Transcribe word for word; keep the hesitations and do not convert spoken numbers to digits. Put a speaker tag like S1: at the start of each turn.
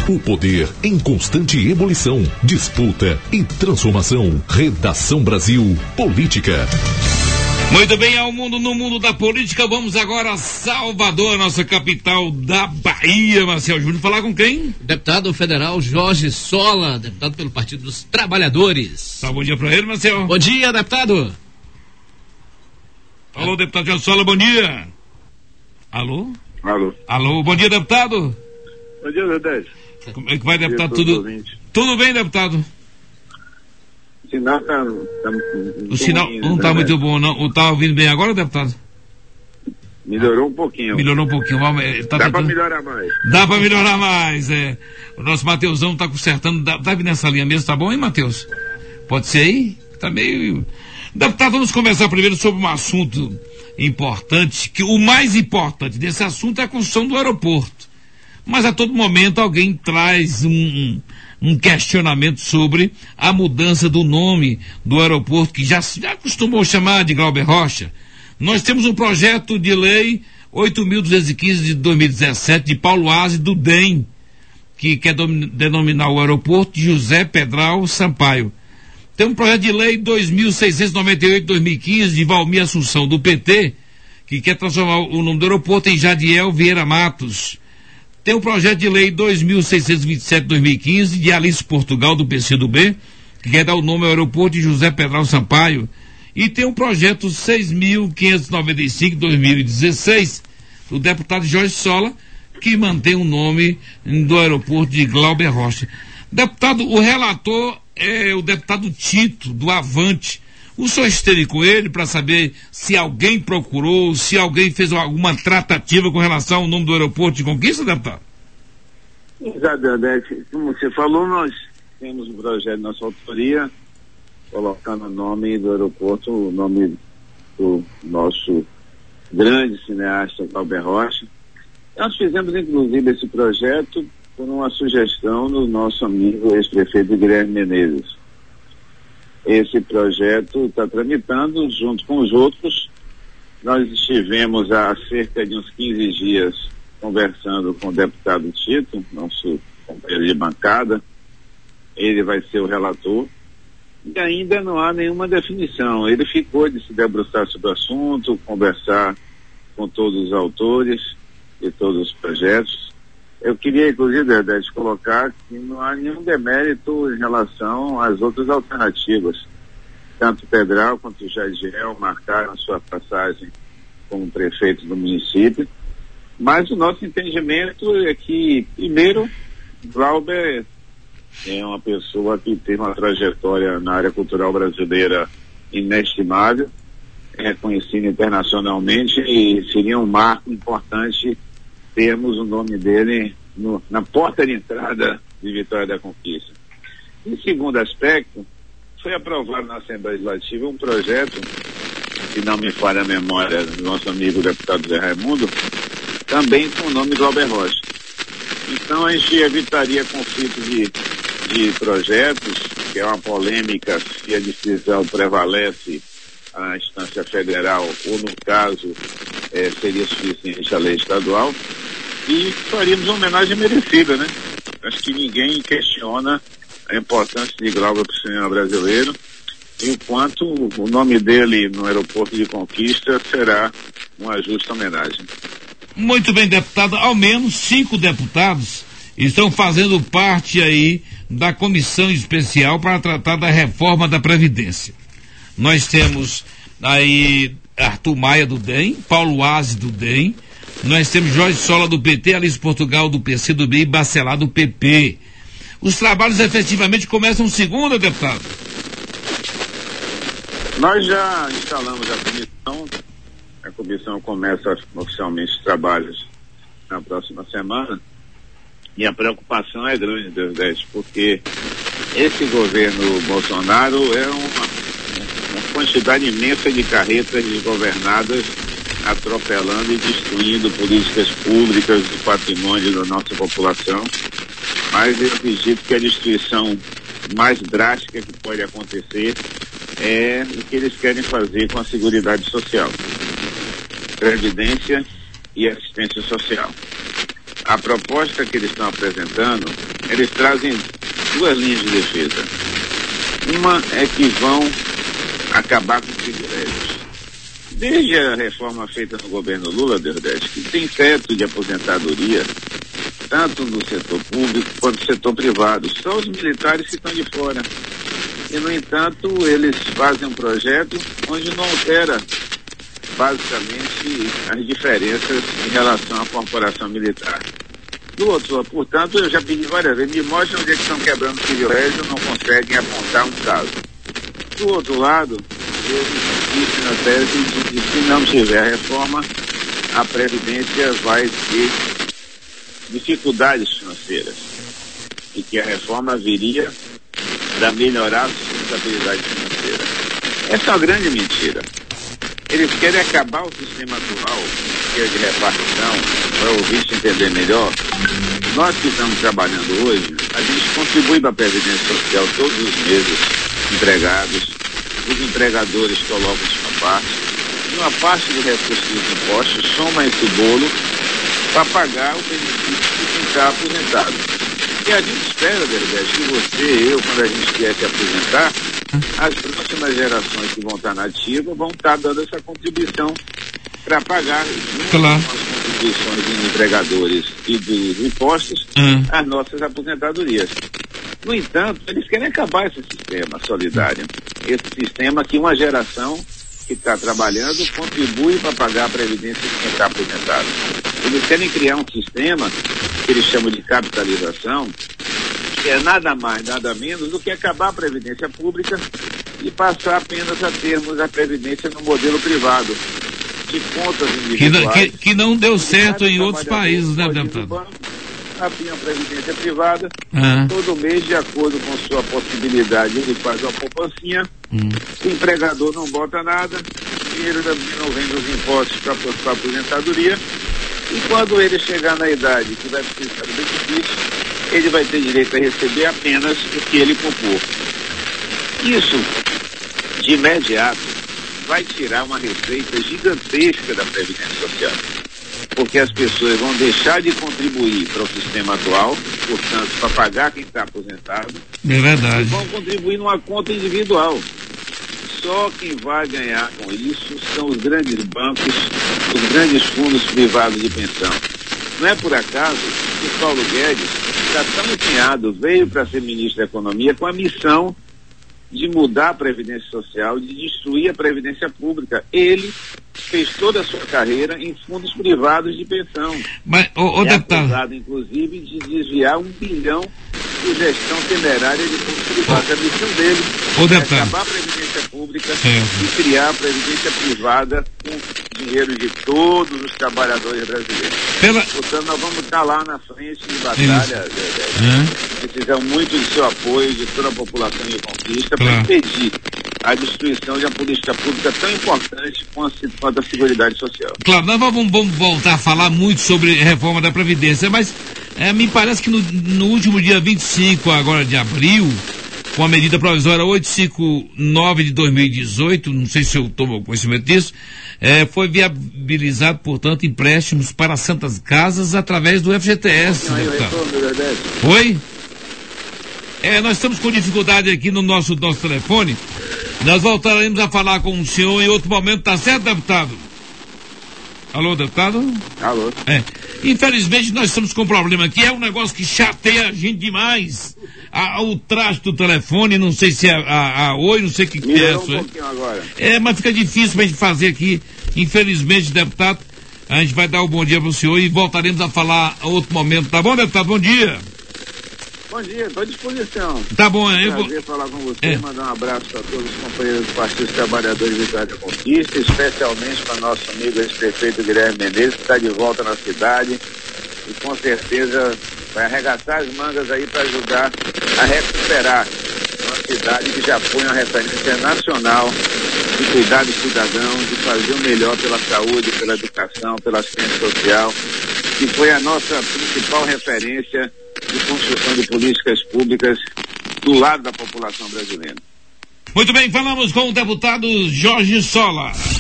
S1: O poder em constante ebulição, disputa e transformação. Redação Brasil Política.
S2: Muito bem, ao mundo, no mundo da política, vamos agora a Salvador, nossa capital da Bahia. Marcelo Júnior, falar com quem?
S3: Deputado federal Jorge Sola, deputado pelo Partido dos Trabalhadores.
S2: Tá, bom dia pra ele, Marcelo.
S3: Bom dia, deputado.
S2: Alô, deputado Jorge Sola, bom dia. Alô?
S4: Alô.
S2: Alô, bom dia, deputado.
S4: Bom dia, Dedé.
S2: Como é que vai, deputado? Tudo, tudo bem, deputado?
S4: O sinal tá, tá
S2: o sinal ruim, não está muito bom, não. Está ouvindo bem agora, deputado?
S4: Melhorou um pouquinho.
S2: Melhorou um pouquinho. Tá
S4: Dá
S2: tentando...
S4: para melhorar mais.
S2: Dá para melhorar mais, é. O nosso Mateusão está consertando. Dá, dá nessa linha mesmo, tá bom, hein, Mateus? Pode ser aí? Tá meio... Deputado, vamos conversar primeiro sobre um assunto importante, que o mais importante desse assunto é a construção do aeroporto. Mas a todo momento alguém traz um... um questionamento sobre a mudança do nome do aeroporto, que já, já costumou chamar de Glauber Rocha. Nós temos um projeto de lei oito mil duzentos e quinze de dois mil e dezessete, de Paulo Aze, do D E M, que quer denominar o aeroporto de José Pedral Sampaio. Tem um projeto de lei dois mil seiscentos e noventa e oito de dois mil e quinze, de Valmir Assunção, do P T, que quer transformar o nome do aeroporto em Jadiel Vieira Matos. Tem o projeto de lei dois mil seiscentos e vinte e sete de dois mil e quinze, de Alice Portugal, do P C do B, que quer dar o nome ao aeroporto de José Pedral Sampaio. E tem o projeto seis mil quinhentos e noventa e cinco de dois mil e dezesseis, do deputado Jorge Sola, que mantém o nome do aeroporto de Glauber Rocha. Deputado, o relator é o deputado Tito, do Avante. O senhor esteve com ele para saber se alguém procurou, se alguém fez alguma tratativa com relação ao nome do aeroporto de Conquista, deputado?
S4: Exatamente. Como você falou, nós temos um projeto de nossa autoria, colocando o nome do aeroporto, o nome do nosso grande cineasta Glauber Rocha. Nós fizemos, inclusive, esse projeto por uma sugestão do nosso amigo ex-prefeito Guilherme Menezes. Esse projeto está tramitando junto com os outros. Nós estivemos há cerca de uns quinze dias conversando com o deputado Tito, nosso companheiro de bancada. Ele vai ser o relator. E ainda não há nenhuma definição. Ele ficou de se debruçar sobre o assunto, conversar com todos os autores de todos os projetos. Eu queria, inclusive, Dedé, colocar que não há nenhum demérito em relação às outras alternativas. Tanto Pedral quanto o Jadiel marcaram a sua passagem como prefeito do município. Mas o nosso entendimento é que, primeiro, Glauber é uma pessoa que tem uma trajetória na área cultural brasileira inestimável, é reconhecida internacionalmente, e seria um marco importante termos o nome dele no, na porta de entrada de Vitória da Conquista. E segundo aspecto, foi aprovado na Assembleia Legislativa um projeto, se não me falha a memória, do nosso amigo deputado Zé Raimundo, também com o nome Glauber Rocha. Então a gente evitaria conflito de, de projetos, que é uma polêmica se a decisão prevalece a instância federal ou, no caso, eh, seria suficiente a lei estadual. E faríamos uma homenagem merecida, né? Acho que ninguém questiona a importância de Glauber para o cinema brasileiro, e o quanto o nome dele no aeroporto de Conquista será uma justa homenagem.
S2: Muito bem, deputado. Ao menos cinco deputados estão fazendo parte aí da comissão especial para tratar da reforma da Previdência. Nós temos aí Arthur Maia, do D E M, Paulo Aze, do D E M, nós temos Jorge Sola, do P T, Alice Portugal, do P C do B e Bacelar, do P P. Os trabalhos efetivamente começam segunda, deputado?
S4: Nós já instalamos a comissão. A comissão começa oficialmente os trabalhos na próxima semana. E a preocupação é grande, Deus dez, porque esse governo Bolsonaro é uma, uma quantidade imensa de carretas desgovernadas, atropelando e destruindo políticas públicas do patrimônio da nossa população. Mas eu acredito que a destruição mais drástica que pode acontecer é o que eles querem fazer com a Seguridade Social, Previdência e Assistência Social. a proposta que eles estão apresentando, eles trazem duas linhas de defesa. Uma é que vão acabar com os privilégios. Desde a reforma feita no governo Lula, Deodete, que tem teto de aposentadoria, tanto no setor público quanto no setor privado. Só os militares que estão de fora. E, no entanto, eles fazem um projeto onde não altera, basicamente, as diferenças em relação à corporação militar. Do outro lado, portanto, eu já pedi várias vezes, me mostrem onde é que estão quebrando privilégio, não conseguem apontar um caso. Do outro lado, eu disse na tese de que se não tiver reforma, a Previdência vai ter dificuldades financeiras e que a reforma viria para melhorar a sustentabilidade financeira. Essa é uma grande mentira. Eles querem acabar o sistema atual, que é de repartição, para o ouvinte entender melhor. Nós que estamos trabalhando hoje, a gente contribui para a Previdência Social todos os meses, empregados, os empregadores colocam sua parte, e uma parte do recurso dos impostos soma esse bolo para pagar o benefício de quem está aposentado. E a gente espera, Deodete, que você, eu, quando a gente vier se aposentar, as próximas gerações que vão estar na ativa vão estar dando essa contribuição para pagar
S2: claro.
S4: as contribuições dos empregadores e dos impostos, hum. as nossas aposentadorias. No entanto, eles querem acabar esse sistema solidário, esse sistema que uma geração que está trabalhando contribui para pagar a previdência de quem está aposentado. Eles querem criar um sistema que eles chamam de capitalização, que é nada mais, nada menos do que acabar a previdência pública e passar apenas a termos a previdência no modelo privado, de contas individuais.
S2: Que, que, que não deu certo em outros países, né, deputado?
S4: Abrir uma previdência privada,
S2: ah.
S4: todo mês, de acordo com sua possibilidade, ele faz uma poupancinha, hum. o empregador não bota nada, o dinheiro não vem dos impostos para a aposentadoria, e quando ele chegar na idade que vai precisar do benefício, ele vai ter direito a receber apenas o que ele poupou. Isso, de imediato, vai tirar uma receita gigantesca da Previdência Social. Porque as pessoas vão deixar de contribuir para o sistema atual, portanto, para pagar quem está aposentado.
S2: É verdade.
S4: E vão contribuir numa conta individual. Só quem vai ganhar com isso são os grandes bancos, os grandes fundos privados de pensão. Não é por acaso que o Paulo Guedes está tão empenhado, veio para ser ministro da Economia com a missão de mudar a Previdência Social, de destruir a Previdência Pública. Ele fez toda a sua carreira em fundos privados de pensão.
S2: Mas, o, o
S4: é
S2: deputado...
S4: acusado, inclusive, de desviar um bilhão de gestão temerária de fundos privados. A missão dele
S2: o
S4: é
S2: deputado...
S4: acabar a Previdência Pública
S2: é.
S4: e criar a Previdência Privada com dinheiro de todos os trabalhadores brasileiros.
S2: Pela...
S4: Portanto, nós vamos estar lá na frente de batalha. É. Precisamos muito do seu apoio, de toda a população de conquista, para claro. impedir a destruição de uma política pública tão importante quanto a Seguridade Social.
S2: Claro, nós vamos, vamos voltar a falar muito sobre reforma da Previdência, mas é, me parece que no, no último dia vinte e cinco agora de abril, com a medida provisória oitocentos e cinquenta e nove de dois mil e dezoito, não sei se eu tomo conhecimento disso, é, foi viabilizado, portanto, empréstimos para santas casas através do F G T S. Oi? É, nós estamos com dificuldade aqui no nosso, nosso telefone. Nós voltaremos a falar com o senhor em outro momento, tá certo, deputado? Alô, deputado?
S4: Alô.
S2: É. Infelizmente nós estamos com um problema aqui, é um negócio que chateia a gente demais. A, o traste do telefone, não sei se é a, a, a Oi, não sei o que, que é isso.
S4: Um pouquinho agora.
S2: É, mas fica difícil pra gente fazer aqui. Infelizmente, deputado, a gente vai dar o bom dia pro senhor e voltaremos a falar a outro momento. Tá bom, deputado? Bom dia.
S4: Bom dia, estou à disposição.
S2: Tá bom, eu
S4: vou...
S2: Prazer
S4: falar com você,
S2: é.
S4: mandar um abraço para todos os companheiros do Partido dos Trabalhadores de Vitória da Conquista, especialmente para nosso amigo ex-prefeito Guilherme Menezes, que está de volta na cidade e com certeza vai arregaçar as mangas aí para ajudar a recuperar uma cidade que já foi uma referência nacional de cuidar do cidadão, de fazer o melhor pela saúde, pela educação, pela assistência social, que foi a nossa principal referência de construção de políticas públicas do lado da população brasileira.
S2: Muito bem, falamos com o deputado Jorge Sola.